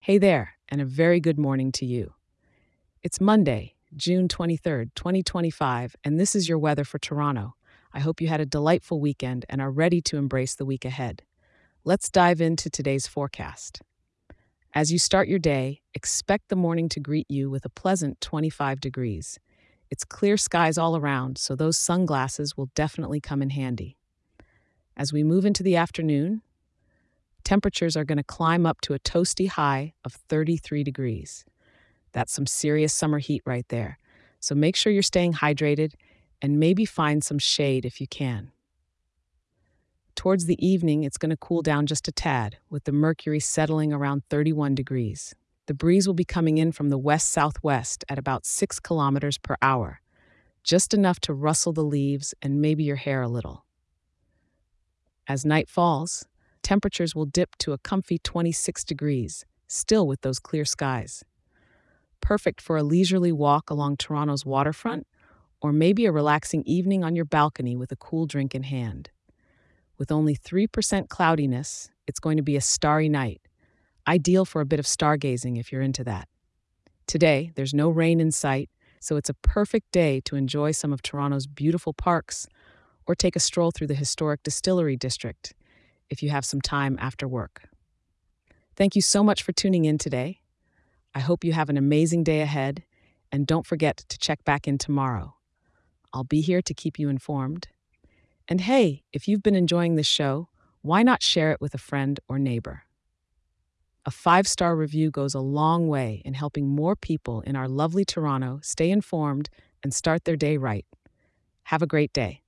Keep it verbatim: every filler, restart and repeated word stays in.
Hey there, and a very good morning to you. It's Monday, June twenty-third, twenty twenty-five, and this is your weather for Toronto. I hope you had a delightful weekend and are ready to embrace the week ahead. Let's dive into today's forecast. As you start your day, expect the morning to greet you with a pleasant twenty-five degrees. It's clear skies all around, so those sunglasses will definitely come in handy. As we move into the afternoon, temperatures are going to climb up to a toasty high of thirty-three degrees. That's some serious summer heat right there. So make sure you're staying hydrated and maybe find some shade if you can. Towards the evening, it's going to cool down just a tad, with the mercury settling around thirty-one degrees. The breeze will be coming in from the west-southwest at about six kilometers per hour, just enough to rustle the leaves and maybe your hair a little. As night falls, temperatures will dip to a comfy twenty-six degrees, still with those clear skies. Perfect for a leisurely walk along Toronto's waterfront, or maybe a relaxing evening on your balcony with a cool drink in hand. With only three percent cloudiness, it's going to be a starry night, ideal for a bit of stargazing if you're into that. Today, there's no rain in sight, so it's a perfect day to enjoy some of Toronto's beautiful parks or take a stroll through the historic Distillery District if you have some time after work. Thank you so much for tuning in today. I hope you have an amazing day ahead, and don't forget to check back in tomorrow. I'll be here to keep you informed. And hey, if you've been enjoying this show, why not share it with a friend or neighbor? A five-star review goes a long way in helping more people in our lovely Toronto stay informed and start their day right. Have a great day.